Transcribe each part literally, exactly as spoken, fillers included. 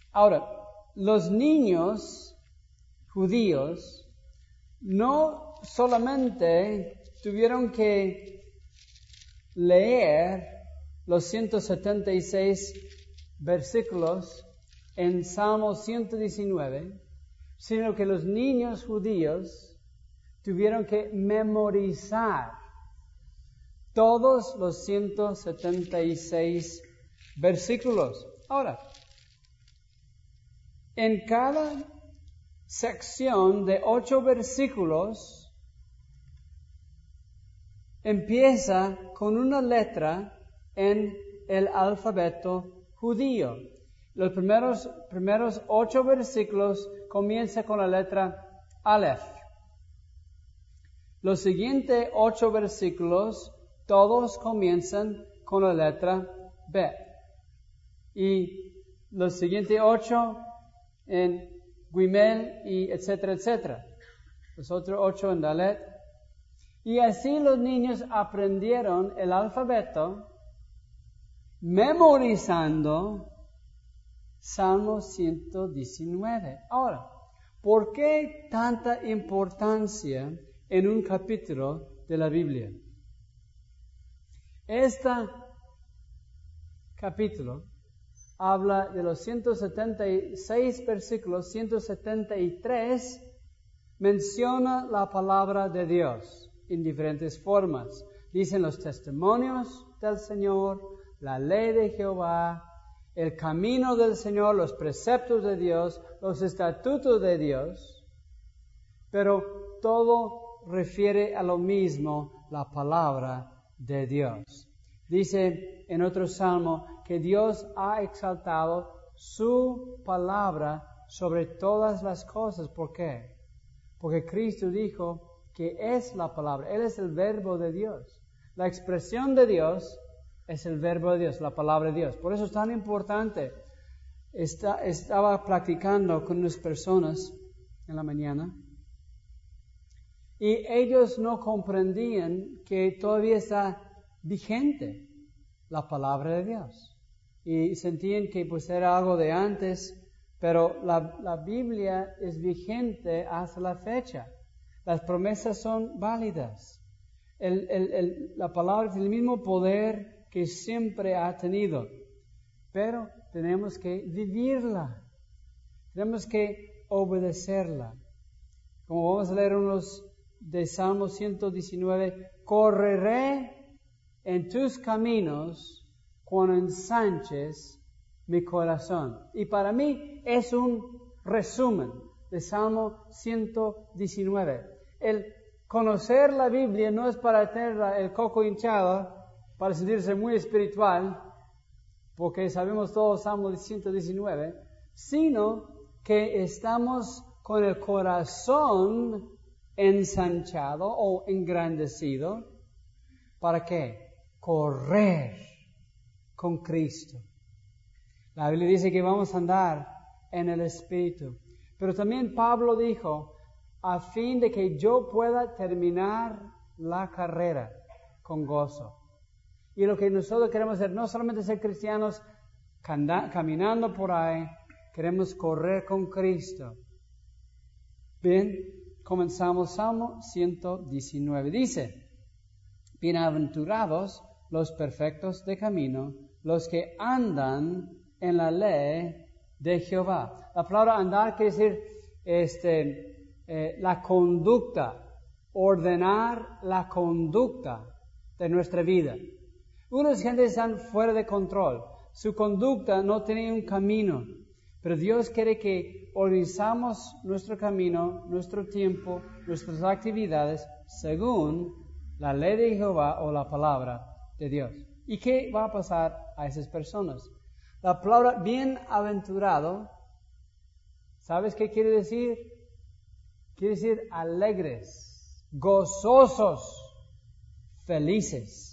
Ahora, los niños judíos no solamente tuvieron que leer los ciento setenta y seis versículos en Salmo ciento diecinueve, sino que los niños judíos tuvieron que memorizar todos los ciento setenta y seis versículos. Ahora, en cada sección de ocho versículos empieza con una letra en el alfabeto judío. Los primeros, primeros ocho versículos comienzan con la letra Aleph. Los siguientes ocho versículos todos comienzan con la letra Bet. Y los siguientes ocho en Guimel y etcétera, etcétera. Los otros ocho en Dalet. Y así los niños aprendieron el alfabeto memorizando Salmo ciento diecinueve. Ahora, ¿por qué tanta importancia en un capítulo de la Biblia? Este capítulo habla de los ciento setenta y seis versículos, ciento setenta y tres menciona la palabra de Dios en diferentes formas. Dicen los testimonios del Señor, la ley de Jehová, el camino del Señor, los preceptos de Dios, los estatutos de Dios, pero todo refiere a lo mismo, la palabra de Dios. Dice en otro salmo que Dios ha exaltado su palabra sobre todas las cosas. ¿Por qué? Porque Cristo dijo que es la palabra. Él es el verbo de Dios. La expresión de Dios es el verbo de Dios, la palabra de Dios. Por eso es tan importante. Está, estaba practicando con unas personas en la mañana y ellos no comprendían que todavía está vigente la palabra de Dios. Y sentían que pues era algo de antes, pero la, la Biblia es vigente hasta la fecha. Las promesas son válidas. El, el, el, la palabra tiene el mismo poder que siempre ha tenido, pero tenemos que vivirla. Tenemos que obedecerla. Como vamos a leer unos de Salmo ciento diecinueve, correré en tus caminos cuando ensanches mi corazón. Y para mí es un resumen de Salmo ciento diecinueve. El conocer la Biblia no es para tener el coco hinchado, para sentirse muy espiritual, porque sabemos todos Salmo ciento diecinueve, sino que estamos con el corazón ensanchado o engrandecido. ¿Para qué? Correr con Cristo. La Biblia dice que vamos a andar en el Espíritu. Pero también Pablo dijo, a fin de que yo pueda terminar la carrera con gozo. Y lo que nosotros queremos hacer, no solamente ser cristianos caminando por ahí, queremos correr con Cristo. Bien, comenzamos Salmo ciento diecinueve. Dice, bienaventurados los perfectos de camino, los que andan en la ley de Jehová. La palabra andar quiere decir este, eh, la conducta, ordenar la conducta de nuestra vida. Unas gentes están fuera de control. Su conducta no tiene un camino. Pero Dios quiere que organizamos nuestro camino, nuestro tiempo, nuestras actividades según la ley de Jehová o la palabra de Dios. ¿Y qué va a pasar a esas personas? La palabra bienaventurado, ¿sabes qué quiere decir? Quiere decir alegres, gozosos, felices.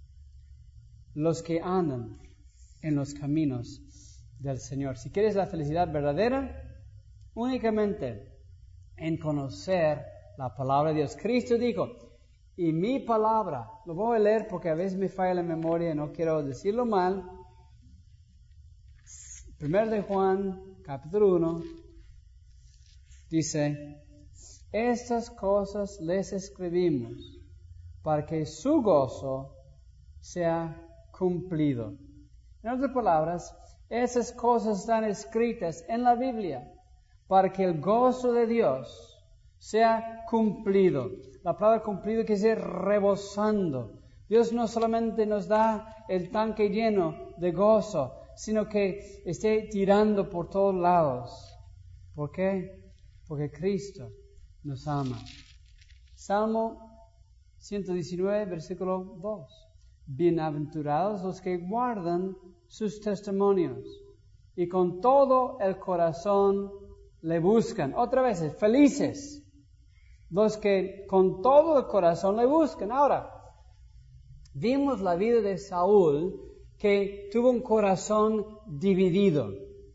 Los que andan en los caminos del Señor. Si quieres la felicidad verdadera, únicamente en conocer la palabra de Dios. Cristo dijo, y mi palabra, lo voy a leer porque a veces me falla la memoria y no quiero decirlo mal. Primero de Juan, capítulo uno, dice, estas cosas les escribimos para que su gozo sea cumplido. En otras palabras, esas cosas están escritas en la Biblia para que el gozo de Dios sea cumplido. La palabra cumplido quiere decir rebosando. Dios no solamente nos da el tanque lleno de gozo, sino que esté tirando por todos lados. ¿Por qué? Porque Cristo nos ama. Salmo ciento diecinueve, versículo dos. Bienaventurados los que guardan sus testimonios y con todo el corazón le buscan. Otra vez, felices los que con todo el corazón le buscan. Ahora, vimos la vida de Saúl, que tuvo un corazón dividido.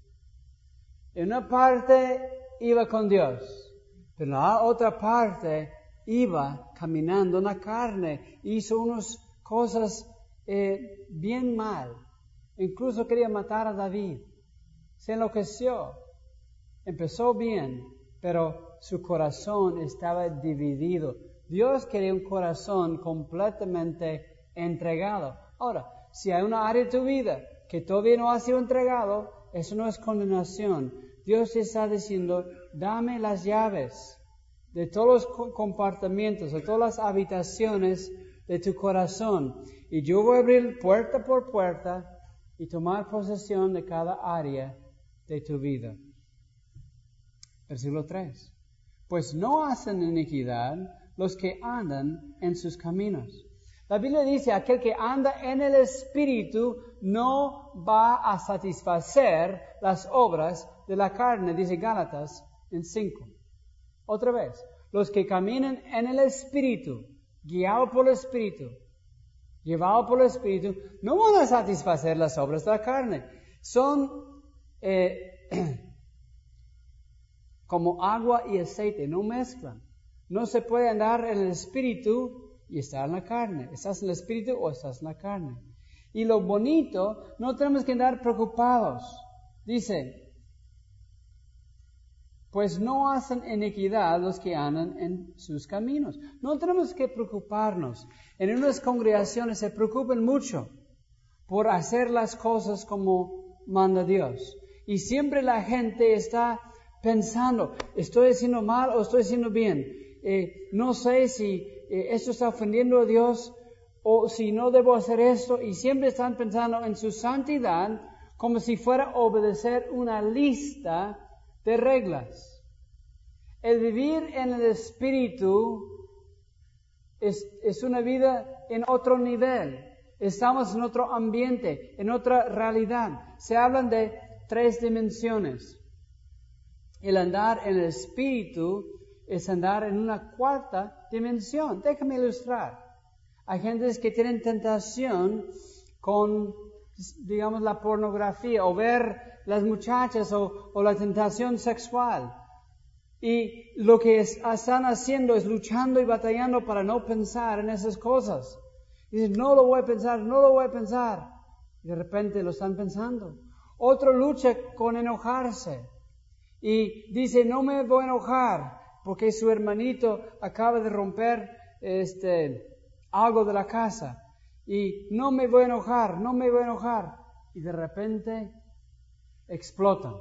En una parte iba con Dios, pero en la otra parte iba caminando en la carne, hizo unas cosas eh, bien mal. Incluso quería matar a David. Se enloqueció. Empezó bien, pero su corazón estaba dividido. Dios quería un corazón completamente entregado. Ahora, si hay una área de tu vida que todavía no ha sido entregado, eso no es condenación. Dios te está diciendo, dame las llaves de todos los compartimientos, de todas las habitaciones de tu corazón. Y yo voy a abrir puerta por puerta y tomar posesión de cada área de tu vida. Versículo tres. Pues no hacen iniquidad los que andan en sus caminos. La Biblia dice, aquel que anda en el Espíritu no va a satisfacer las obras de la carne, dice Gálatas en cinco. Otra vez, los que caminan en el Espíritu, guiados por el Espíritu, llevados por el Espíritu, no van a satisfacer las obras de la carne. Son eh, como agua y aceite, no mezclan. No se puede andar en el Espíritu y estar en la carne. ¿Estás en el Espíritu o estás en la carne? Y lo bonito, no tenemos que andar preocupados. Dice, pues no hacen iniquidad los que andan en sus caminos. No tenemos que preocuparnos. En unas congregaciones se preocupan mucho por hacer las cosas como manda Dios. Y siempre la gente está pensando, ¿estoy haciendo mal o estoy haciendo bien? Eh, no sé si eh, esto está ofendiendo a Dios o si no debo hacer esto. Y siempre están pensando en su santidad como si fuera obedecer una lista de reglas. El vivir en el Espíritu es, es una vida en otro nivel. Estamos en otro ambiente, en otra realidad. Se hablan de tres dimensiones. El andar en el Espíritu es andar en una cuarta dimensión. Déjame ilustrar. Hay gentes que tienen tentación con, digamos, la pornografía o ver las muchachas o, o la tentación sexual. Y lo que es, están haciendo es luchando y batallando para no pensar en esas cosas. Dicen, no lo voy a pensar, no lo voy a pensar. Y de repente lo están pensando. Otro lucha con enojarse. Y dice, no me voy a enojar porque su hermanito acaba de romper este, algo de la casa. Y no me voy a enojar, no me voy a enojar. Y de repente explotan.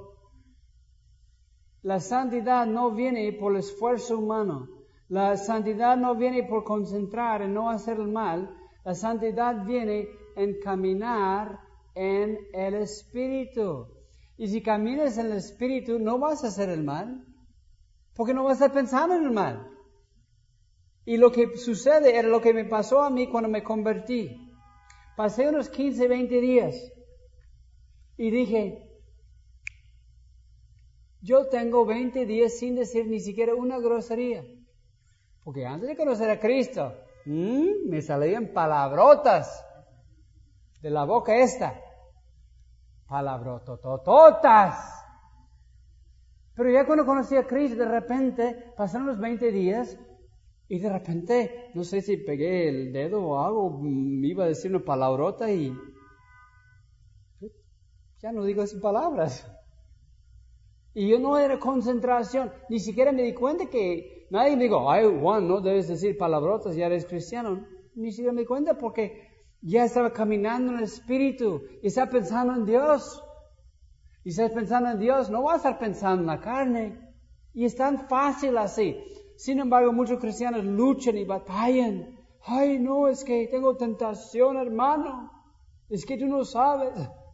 La santidad no viene por el esfuerzo humano. La santidad no viene por concentrar en no hacer el mal. La santidad viene en caminar en el Espíritu. Y si caminas en el Espíritu, no vas a hacer el mal, porque no vas a pensar en el mal. Y lo que sucede era lo que me pasó a mí cuando me convertí. Pasé unos quince, veinte días y dije, yo tengo veinte días sin decir ni siquiera una grosería. Porque antes de conocer a Cristo, mmm, me salían palabrotas de la boca esta. Palabrototototas. Pero ya cuando conocí a Cristo, de repente, pasaron los veinte días, y de repente, no sé si pegué el dedo o algo, me iba a decir una palabrota y ya no digo esas palabras. Y yo no era concentración, ni siquiera me di cuenta que nadie me dijo, ay Juan, no debes decir palabrotas, ya eres cristiano. Ni siquiera me di cuenta porque ya estaba caminando en el Espíritu y estaba pensando en Dios. Y estás pensando en Dios, no vas a estar pensando en la carne. Y es tan fácil así. Sin embargo, muchos cristianos luchan y batallan. Ay, no, es que tengo tentación, hermano. Es que tú no sabes.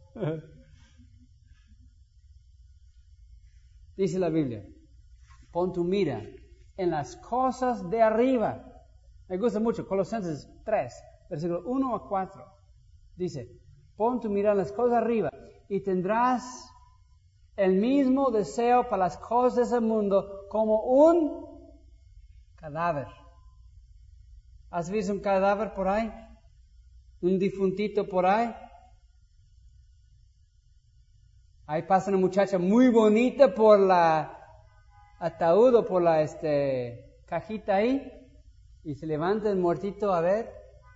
Dice la Biblia, pon tu mira en las cosas de arriba. Me gusta mucho, Colosenses tres, versículos uno a cuatro. Dice, pon tu mira en las cosas de arriba y tendrás el mismo deseo para las cosas del mundo como un cadáver. ¿Has visto un cadáver por ahí? ¿Un difuntito por ahí? Ahí pasa una muchacha muy bonita por la ataúd o por la este, cajita ahí y se levanta el muertito a ver.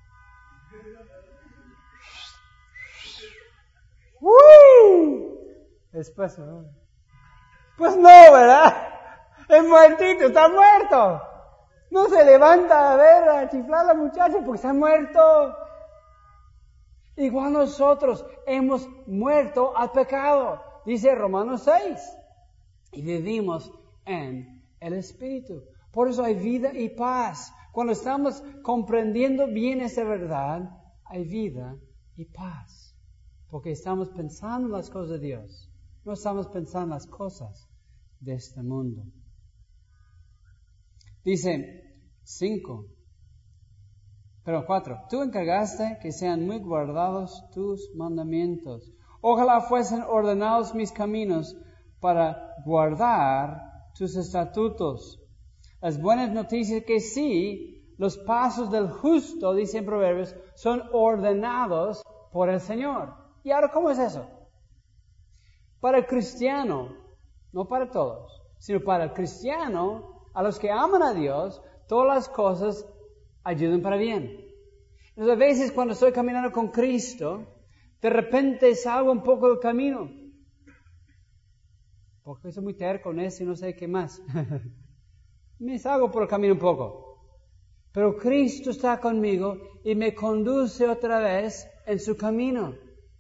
¡Uy! Después, pues no, ¿verdad? El muertito está muerto. No se levanta a ver, a chiflar a la muchacha porque está muerto. Igual nosotros hemos muerto al pecado, dice Romanos seis, y vivimos en el Espíritu. Por eso hay vida y paz. Cuando estamos comprendiendo bien esa verdad, hay vida y paz. Porque estamos pensando en las cosas de Dios. No estamos pensando en las cosas de este mundo. Dice cinco. Pero cuatro, tú encargaste que sean muy guardados tus mandamientos. Ojalá fuesen ordenados mis caminos para guardar tus estatutos. Las buenas noticias que sí, los pasos del justo, dice en Proverbios, son ordenados por el Señor. ¿Y ahora cómo es eso? Para el cristiano, no para todos, sino para el cristiano, a los que aman a Dios, todas las cosas ayudan para bien. Entonces, a veces cuando estoy caminando con Cristo, de repente salgo un poco del camino. Porque soy muy terco con eso y no sé qué más. Me salgo por el camino un poco. Pero Cristo está conmigo y me conduce otra vez en su camino.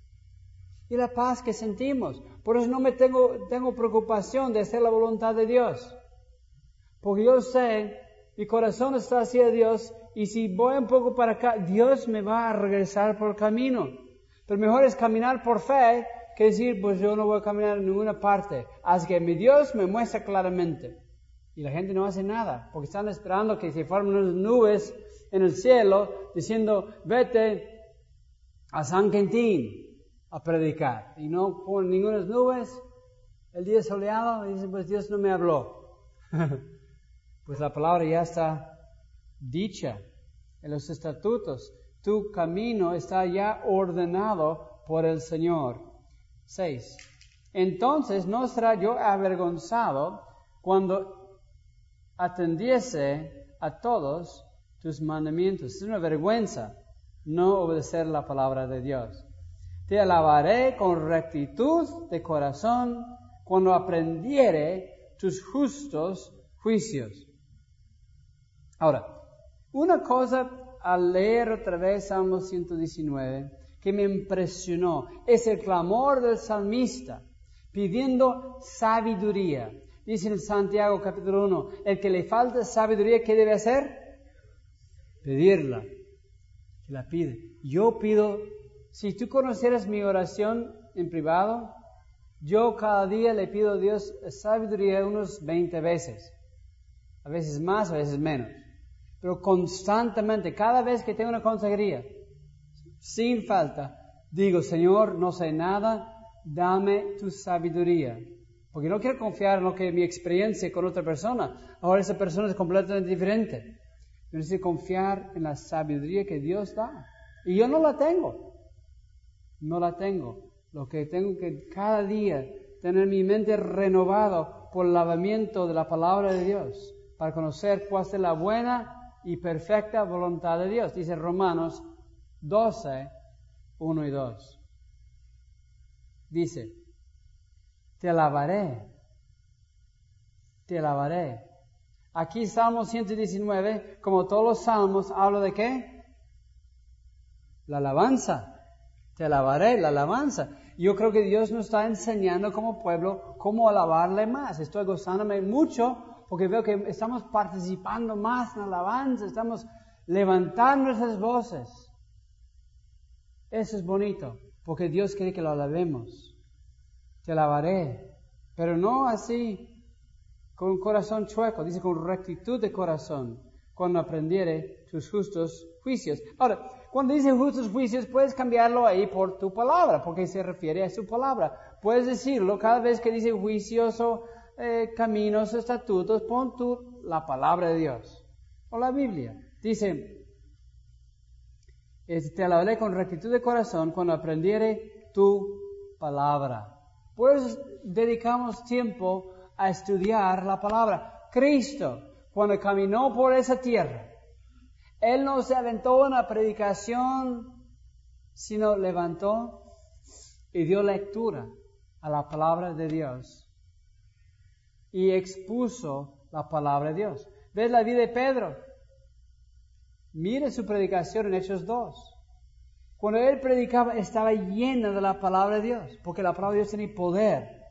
Y la paz que sentimos. Por eso no me tengo, tengo preocupación de hacer la voluntad de Dios. Porque yo sé, mi corazón está hacia Dios, y si voy un poco para acá, Dios me va a regresar por el camino. Pero mejor es caminar por fe que decir, pues yo no voy a caminar en ninguna parte, hasta que mi Dios me muestra claramente. Y la gente no hace nada, porque están esperando que se formen unas nubes en el cielo, diciendo, vete a San Quintín a predicar. Y no ponen ninguna nubes, el día soleado, y dicen, pues Dios no me habló. Pues la palabra ya está dicha en los estatutos. Tu camino está ya ordenado por el Señor. Seis. Entonces no será yo avergonzado cuando atendiese a todos tus mandamientos. Es una vergüenza no obedecer la palabra de Dios. Te alabaré con rectitud de corazón cuando aprendiere tus justos juicios. Ahora, una cosa al leer otra vez Salmo ciento diecinueve que me impresionó es el clamor del salmista pidiendo sabiduría. Dice en Santiago capítulo uno, el que le falta sabiduría, ¿qué debe hacer? Pedirla. Que la pide. Yo pido, si tú conocieras mi oración en privado, yo cada día le pido a Dios sabiduría unos veinte veces. A veces más, a veces menos. Pero constantemente, cada vez que tengo una consejería, sin falta, digo, Señor, no sé nada, dame tu sabiduría. Porque no quiero confiar en lo que mi experiencia con otra persona. Ahora esa persona es completamente diferente. Yo necesito confiar en la sabiduría que Dios da. Y yo no la tengo. No la tengo. Lo que tengo que cada día tener mi mente renovada por el lavamiento de la palabra de Dios, para conocer cuál es la buena y perfecta voluntad de Dios. Dice Romanos doce, uno y dos. Dice, te alabaré, te alabaré. Aquí Salmo ciento diecinueve, como todos los salmos, habla de ¿qué? La alabanza. Te alabaré, la alabanza. Yo creo que Dios nos está enseñando como pueblo cómo alabarle más. Estoy gozándome mucho porque veo que estamos participando más en la alabanza, estamos levantando nuestras voces. Eso es bonito, porque Dios quiere que lo alabemos. Te alabaré, pero no así, con un corazón chueco, dice con rectitud de corazón, cuando aprendiere tus justos juicios. Ahora, cuando dice justos juicios, puedes cambiarlo ahí por tu palabra, porque se refiere a su palabra. Puedes decirlo cada vez que dice juicioso, eh, caminos, estatutos, pon tú la palabra de Dios, o la Biblia. Dice, te alabaré con rectitud de corazón cuando aprendiere tu palabra. Pues dedicamos tiempo a estudiar la palabra. Cristo, cuando caminó por esa tierra, Él no se aventó una predicación, sino levantó y dio lectura a la palabra de Dios y expuso la palabra de Dios. ¿Ves la vida de Pedro? Mire su predicación en Hechos dos. Cuando él predicaba, estaba llena de la palabra de Dios, porque la palabra de Dios tiene poder.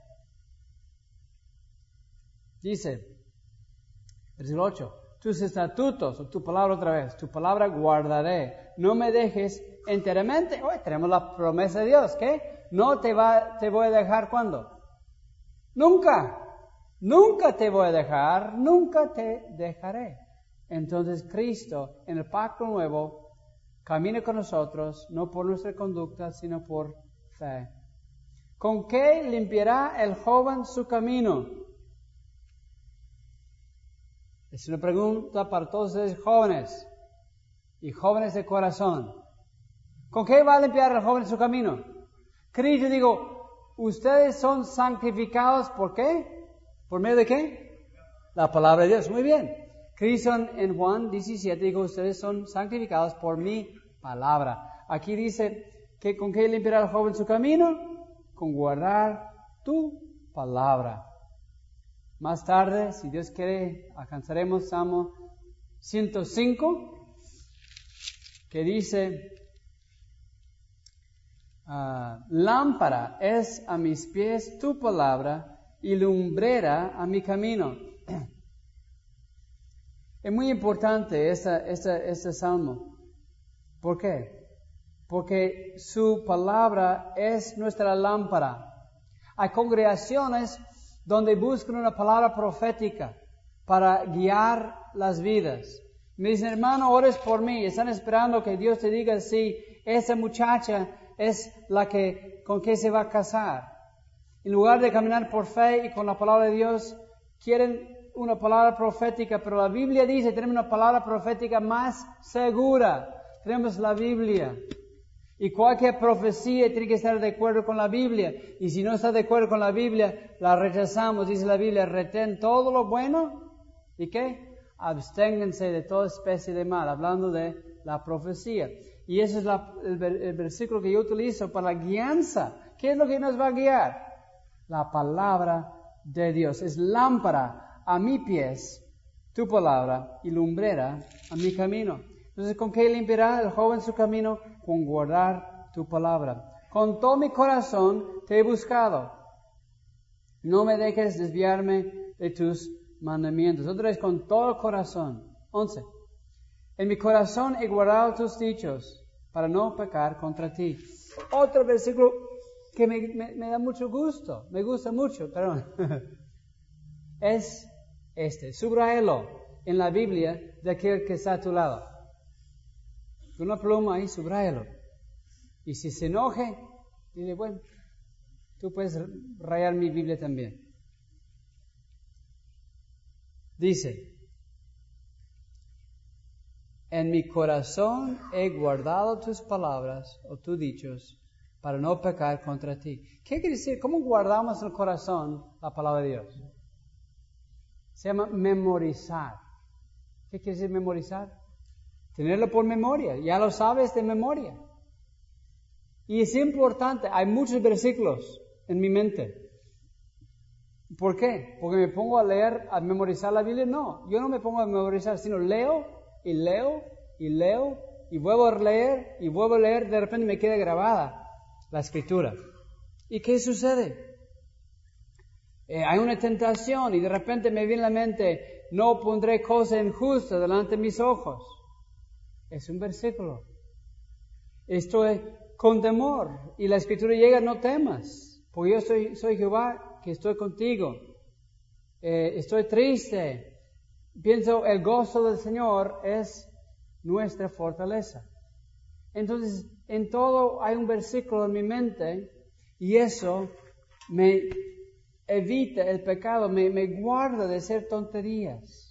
Dice, versículo ocho, tus estatutos, o tu palabra otra vez, tu palabra guardaré, no me dejes enteramente. Hoy tenemos la promesa de Dios, ¿qué? No te, va, te voy a dejar, ¿cuándo? Nunca, nunca te voy a dejar, nunca te dejaré. Entonces Cristo, en el pacto nuevo, camina con nosotros, no por nuestra conducta, sino por fe. ¿Con qué limpiará el joven su camino? Es una pregunta para todos ustedes jóvenes y jóvenes de corazón. ¿Con qué va a limpiar el joven su camino? Cristo, digo, ustedes son santificados, ¿por qué? ¿Por medio de qué? La palabra de Dios. Muy bien. Cristo en Juan diecisiete dijo, ustedes son santificados por mi palabra. Aquí dice, que ¿con qué limpiará el joven su camino? Con guardar tu palabra. Más tarde, si Dios quiere, alcanzaremos Salmo ciento cinco, que dice, uh, lámpara es a mis pies tu palabra y lumbrera a mi camino. Es muy importante este, este, este salmo. ¿Por qué? Porque su palabra es nuestra lámpara. Hay congregaciones donde buscan una palabra profética para guiar las vidas. Me dicen, hermano, ores por mí. Están esperando que Dios te diga si esa muchacha es la que con que se va a casar. En lugar de caminar por fe y con la palabra de Dios, quieren una palabra profética, pero la Biblia dice, tenemos una palabra profética más segura. Tenemos la Biblia. Y cualquier profecía tiene que estar de acuerdo con la Biblia. Y si no está de acuerdo con la Biblia, la rechazamos. Dice la Biblia, retén todo lo bueno. ¿Y qué? Absténganse de toda especie de mal. Hablando de la profecía. Y ese es la, el, el versículo que yo utilizo para la guianza. ¿Qué es lo que nos va a guiar? La palabra de Dios. Es lámpara a mis pies tu palabra y lumbrera a mi camino. Entonces, ¿con qué limpiará el joven su camino? Con guardar tu palabra. Con todo mi corazón te he buscado. No me dejes desviarme de tus mandamientos. Otra vez, con todo el corazón. Once. En mi corazón he guardado tus dichos para no pecar contra ti. Otro versículo que me, me, me da mucho gusto. Me gusta mucho, perdón. Es este. Subráyalo en la Biblia de aquel que está a tu lado. Con una pluma ahí, subráyalo. Y si se enoje, dile, bueno, tú puedes rayar mi Biblia también. Dice, en mi corazón he guardado tus palabras o tus dichos para no pecar contra ti. ¿Qué quiere decir? ¿Cómo guardamos en el corazón la palabra de Dios? Se llama memorizar. ¿Qué quiere decir memorizar? Tenerlo por memoria, ya lo sabes de memoria. Y es importante, hay muchos versículos en mi mente. ¿Por qué? Porque me pongo a leer, a memorizar la Biblia. No, yo no me pongo a memorizar, sino leo y leo y leo y vuelvo a leer y vuelvo a leer. De repente me queda grabada la Escritura. ¿Y qué sucede? Eh, hay una tentación y de repente me viene a la mente, no pondré cosa injusta delante de mis ojos. Es un versículo. Estoy con temor y la Escritura llega, no temas, porque yo soy, soy Jehová que estoy contigo. Eh, estoy triste. Pienso, el gozo del Señor es nuestra fortaleza. Entonces, en todo hay un versículo en mi mente y eso me evita el pecado, me, me guarda de hacer tonterías.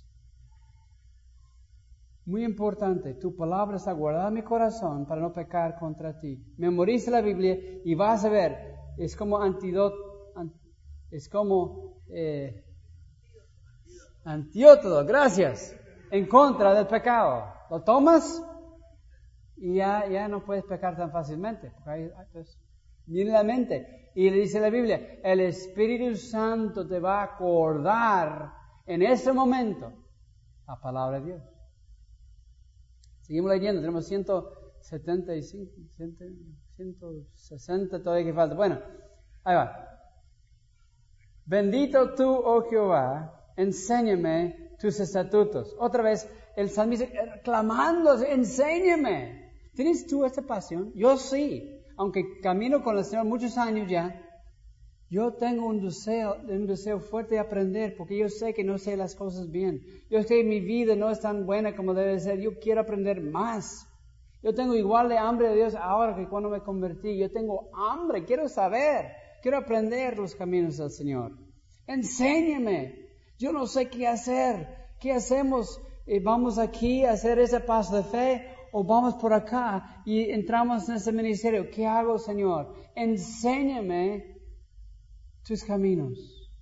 Muy importante, tu palabra está guardada en mi corazón para no pecar contra ti. Memoriza la Biblia y vas a ver, es como antídoto, es como eh, antídoto, gracias, en contra del pecado. Lo tomas y ya, ya no puedes pecar tan fácilmente. Porque hay, pues, viene la mente. Y le dice la Biblia, el Espíritu Santo te va a acordar en ese momento la palabra de Dios. Seguimos leyendo, tenemos ciento setenta y cinco, ciento sesenta todavía que falta. Bueno, ahí va. Bendito tú, oh Jehová, enséñame tus estatutos. Otra vez, el salmista clamando, enséñame. ¿Tienes tú esta pasión? Yo sí, aunque camino con el Señor muchos años ya, yo tengo un deseo, un deseo fuerte de aprender, porque yo sé que no sé las cosas bien. Yo sé que mi vida no es tan buena como debe ser. Yo quiero aprender más. Yo tengo igual de hambre de Dios ahora que cuando me convertí. Yo tengo hambre, quiero saber, quiero aprender los caminos del Señor. Enséñame. Yo no sé qué hacer. ¿Qué hacemos? Eh, ¿Vamos aquí a hacer ese paso de fe? ¿O vamos por acá y entramos en ese ministerio? ¿Qué hago, Señor? Enséñame tus caminos.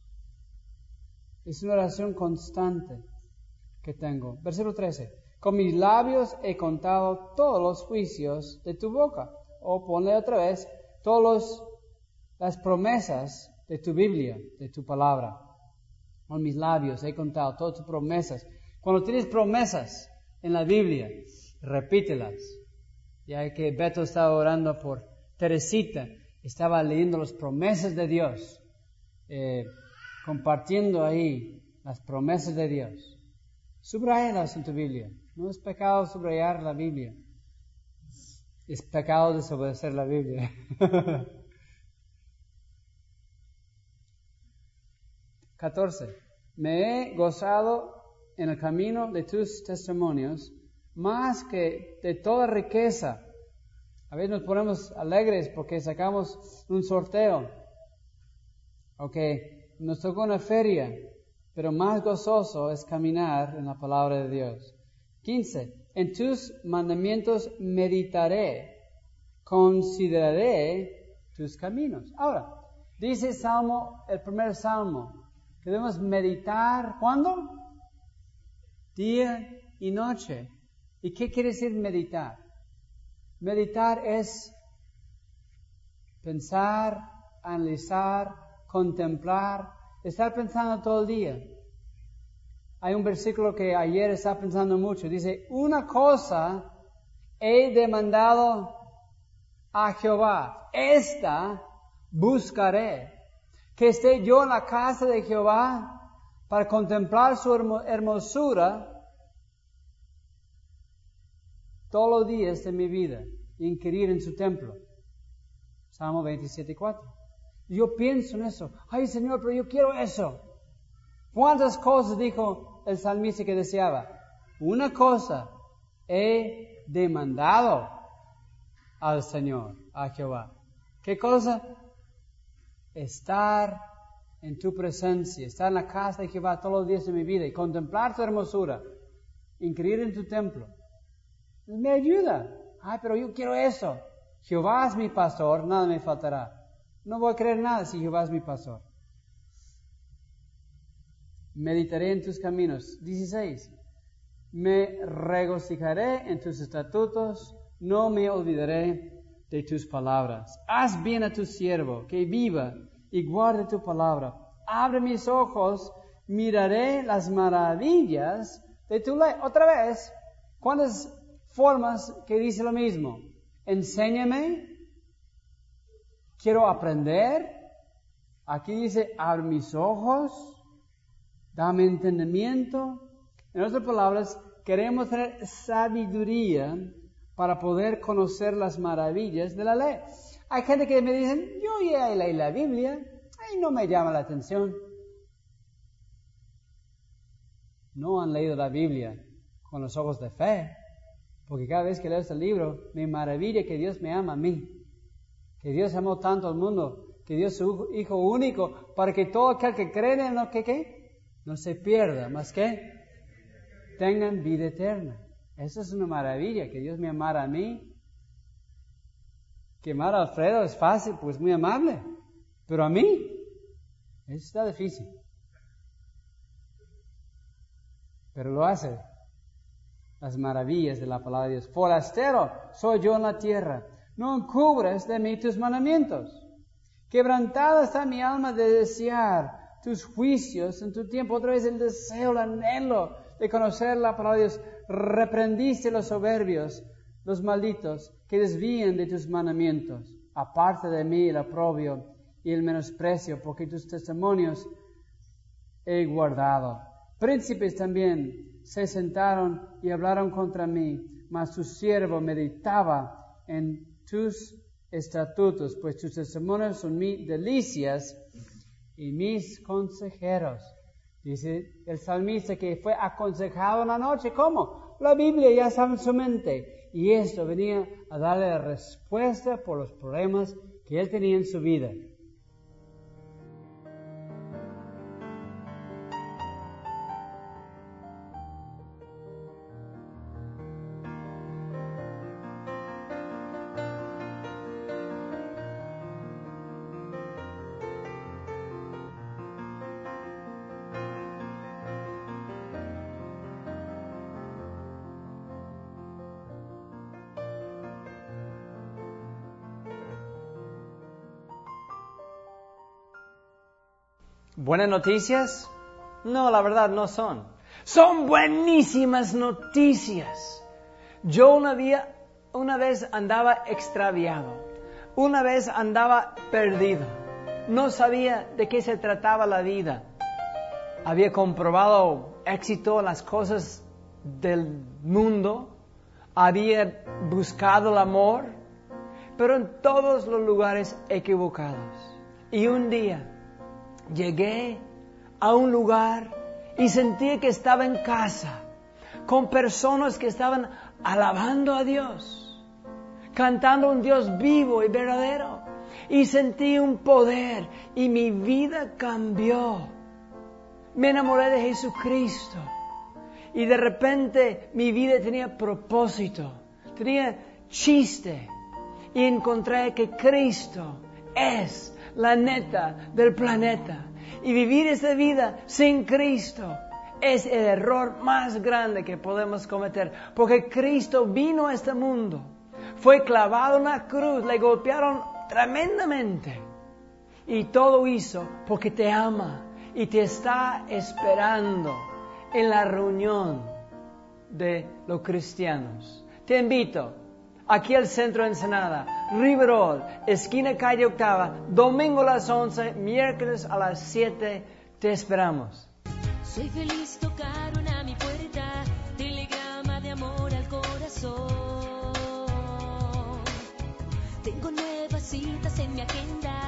Es una oración constante que tengo. Versículo trece. Con mis labios he contado todos los juicios de tu boca. O ponle otra vez, todas las promesas de tu Biblia, de tu palabra. Con mis labios he contado todas tus promesas. Cuando tienes promesas en la Biblia, repítelas. Ya que Beto estaba orando por Teresita, estaba leyendo las promesas de Dios. Eh, compartiendo ahí las promesas de Dios. Subrayalas en tu Biblia. No es pecado subrayar la Biblia. Es pecado desobedecer la Biblia. catorce. Me he gozado en el camino de tus testimonios más que de toda riqueza. A veces nos ponemos alegres porque sacamos un sorteo. Ok, nos tocó una feria, pero más gozoso es caminar en la palabra de Dios. quince. En tus mandamientos meditaré, consideraré tus caminos. Ahora, dice Salmo, el primer Salmo, que debemos meditar, ¿cuándo? Día y noche. ¿Y qué quiere decir meditar? Meditar es pensar, analizar, contemplar, estar pensando todo el día. Hay un versículo que ayer estaba pensando mucho. Dice, una cosa he demandado a Jehová. Esta buscaré. Que esté yo en la casa de Jehová para contemplar su hermosura todos los días de mi vida. Y inquirir en su templo. Salmo veintisiete, cuatro. Yo pienso en eso. Ay, Señor, pero yo quiero eso. ¿Cuántas cosas dijo el salmista que deseaba? Una cosa he demandado al Señor, a Jehová. ¿Qué cosa? Estar en tu presencia, estar en la casa de Jehová todos los días de mi vida y contemplar tu hermosura, inquirir en tu templo. Me ayuda. Ay, pero yo quiero eso. Jehová es mi pastor, nada me faltará. No voy a creer nada si Jehová es mi pastor. Meditaré en tus caminos. dieciséis. Me regocijaré en tus estatutos, no me olvidaré de tus palabras. Haz bien a tu siervo, que viva, y guarde tu palabra. Abre mis ojos, miraré las maravillas de tu ley. Otra vez, ¿cuántas formas que dice lo mismo? Enséñame, quiero aprender. Aquí dice, abre mis ojos, dame entendimiento. En otras palabras, queremos tener sabiduría para poder conocer las maravillas de la ley. Hay gente que me dice, yo ya leí la Biblia, y no me llama la atención. No han leído la Biblia con los ojos de fe, porque cada vez que leo este libro, me maravilla que Dios me ama a mí, que Dios amó tanto al mundo, que dio su Hijo único, para que todo aquel que cree en él, no, que, ¿qué? No se pierda, más que tengan vida eterna. Eso es una maravilla, que Dios me amara a mí. Que amar a Alfredo es fácil, pues muy amable, pero a mí, eso está difícil. Pero lo hace. Las maravillas de la palabra de Dios. Forastero soy yo en la tierra, no encubres de mí tus mandamientos. Quebrantada está mi alma de desear tus juicios en tu tiempo. Otra vez el deseo, el anhelo de conocer la palabra de Dios. Reprendiste los soberbios, los malditos, que desvían de tus mandamientos. Aparte de mí el oprobio y el menosprecio, porque tus testimonios he guardado. Príncipes también se sentaron y hablaron contra mí, mas tu siervo meditaba en tus estatutos, pues tus testimonios son mis delicias y mis consejeros. Dice el salmista que fue aconsejado en la noche. ¿Cómo? La Biblia ya estaba en su mente. Y esto venía a darle la respuesta por los problemas que él tenía en su vida. ¿Buenas noticias? No, la verdad no son. Son buenísimas noticias. Yo una, día, una vez andaba extraviado. Una vez andaba perdido. No sabía de qué se trataba la vida. Había comprobado éxito en las cosas del mundo. Había buscado el amor, pero en todos los lugares equivocados. Y un día llegué a un lugar y sentí que estaba en casa, con personas que estaban alabando a Dios, cantando a un Dios vivo y verdadero. Y sentí un poder y mi vida cambió. Me enamoré de Jesucristo. Y de repente mi vida tenía propósito, tenía chiste. Y encontré que Cristo es la neta del planeta. Y vivir esta vida sin Cristo es el error más grande que podemos cometer. Porque Cristo vino a este mundo, fue clavado en la cruz, le golpearon tremendamente. Y todo hizo porque te ama y te está esperando en la reunión de los cristianos. Te invito aquí al centro de Ensenada, Riverol, esquina calle Octava, domingo a las once, miércoles a las siete, te esperamos. Soy feliz, tocaron a mi puerta, telegrama de amor al corazón. Tengo nuevas citas en mi agenda.